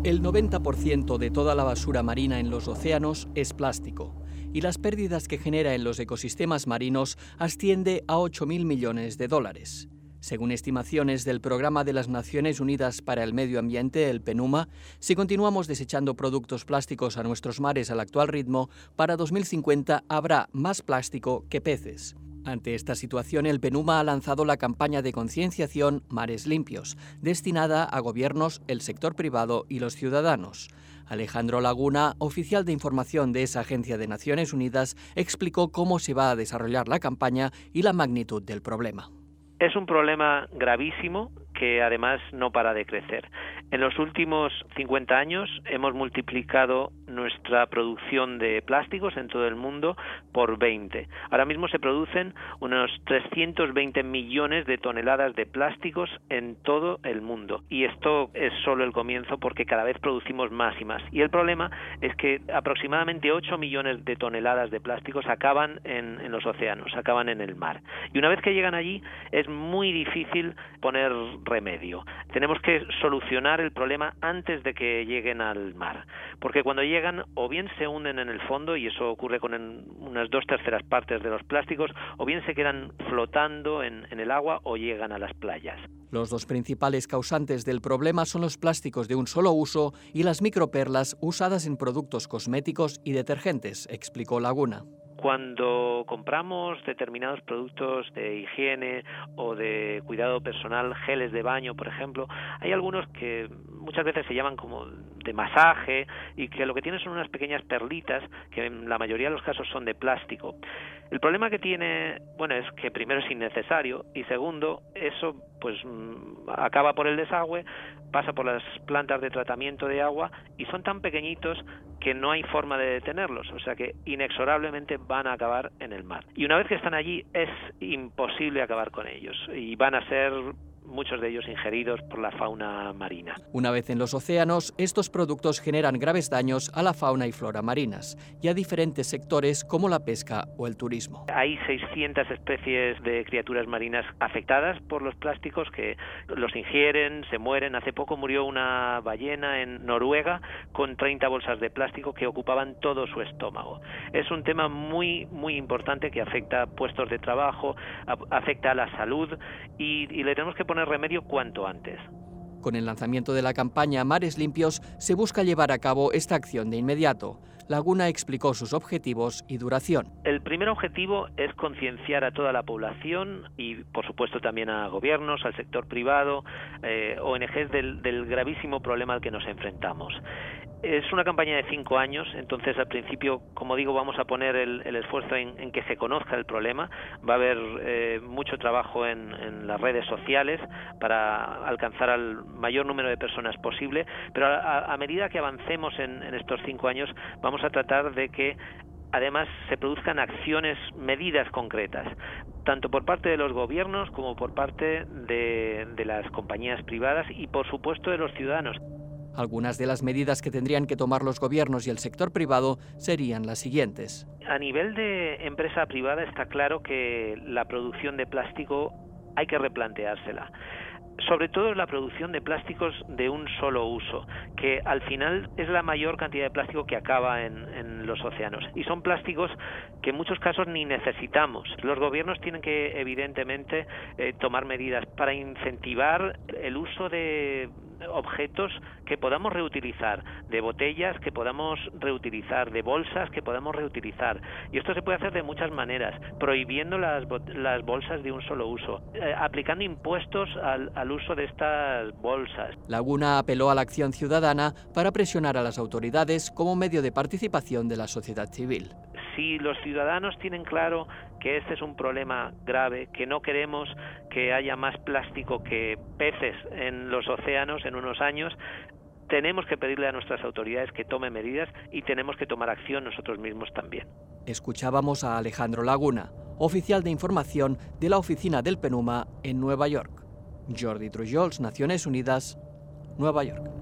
El 90% de toda la basura marina en los océanos es plástico, y las pérdidas que genera en los ecosistemas marinos asciende a 8.000 millones de dólares. Según estimaciones del Programa de las Naciones Unidas para el Medio Ambiente, el PNUMA, si continuamos desechando productos plásticos a nuestros mares al actual ritmo, para 2050 habrá más plástico que peces. Ante esta situación, el PNUMA ha lanzado la campaña de concienciación Mares Limpios, destinada a gobiernos, el sector privado y los ciudadanos. Alejandro Laguna, oficial de información de esa agencia de Naciones Unidas, explicó cómo se va a desarrollar la campaña y la magnitud del problema. Es un problema gravísimo que además no para de crecer. En los últimos 50 años hemos multiplicado nuestra producción de plásticos en todo el mundo por 20. Ahora mismo se producen unos 320 millones de toneladas de plásticos en todo el mundo. Y esto es solo el comienzo porque cada vez producimos más y más. Y el problema es que aproximadamente 8 millones de toneladas de plásticos acaban en los océanos, acaban en el mar. Y una vez que llegan allí es muy difícil poner remedio. Tenemos que solucionar el problema antes de que lleguen al mar, porque cuando llegan o bien se hunden en el fondo, y eso ocurre con unas 2/3 partes de los plásticos, o bien se quedan flotando en el agua o llegan a las playas. Los dos principales causantes del problema son los plásticos de un solo uso y las microperlas usadas en productos cosméticos y detergentes, explicó Laguna. Cuando compramos determinados productos de higiene o de cuidado personal, geles de baño, por ejemplo, hay algunos que muchas veces se llaman como de masaje y que lo que tienen son unas pequeñas perlitas que en la mayoría de los casos son de plástico. El problema que tiene, es que primero es innecesario y segundo, eso acaba por el desagüe, pasa por las plantas de tratamiento de agua y son tan pequeñitos que no hay forma de detenerlos, o sea que inexorablemente van a acabar en el mar. Y una vez que están allí es imposible acabar con ellos y van a ser muchos de ellos ingeridos por la fauna marina. Una vez en los océanos, estos productos generan graves daños a la fauna y flora marinas y a diferentes sectores como la pesca o el turismo. Hay 600 especies de criaturas marinas afectadas por los plásticos que los ingieren, se mueren. Hace poco murió una ballena en Noruega con 30 bolsas de plástico que ocupaban todo su estómago. Es un tema muy, muy importante que afecta a puestos de trabajo, afecta a la salud y le tenemos que poner remedio cuanto antes. Con el lanzamiento de la campaña Mares Limpios se busca llevar a cabo esta acción de inmediato. Laguna explicó sus objetivos y duración. El primer objetivo es concienciar a toda la población y, por supuesto, también a gobiernos, al sector privado, ONGs del gravísimo problema al que nos enfrentamos. Es una campaña de 5 años, entonces al principio, como digo, vamos a poner el esfuerzo en que se conozca el problema. Va a haber mucho trabajo en las redes sociales para alcanzar al mayor número de personas posible, pero a medida que avancemos en estos 5 años vamos a tratar de que además se produzcan acciones, medidas concretas, tanto por parte de los gobiernos como por parte de las compañías privadas y por supuesto de los ciudadanos. Algunas de las medidas que tendrían que tomar los gobiernos y el sector privado serían las siguientes. A nivel de empresa privada está claro que la producción de plástico hay que replanteársela. Sobre todo la producción de plásticos de un solo uso, que al final es la mayor cantidad de plástico que acaba en los océanos. Y son plásticos que en muchos casos ni necesitamos. Los gobiernos tienen que, evidentemente, tomar medidas para incentivar el uso de objetos que podamos reutilizar, de botellas que podamos reutilizar, de bolsas que podamos reutilizar. Y esto se puede hacer de muchas maneras, prohibiendo las bolsas de un solo uso, aplicando impuestos al uso de estas bolsas. Laguna apeló a la acción ciudadana para presionar a las autoridades como medio de participación de la sociedad civil. Si los ciudadanos tienen claro que este es un problema grave, que no queremos que haya más plástico que peces en los océanos en unos años, tenemos que pedirle a nuestras autoridades que tomen medidas y tenemos que tomar acción nosotros mismos también. Escuchábamos a Alejandro Laguna, oficial de información de la oficina del PNUMA en Nueva York. Jordi Trujols, Naciones Unidas, Nueva York.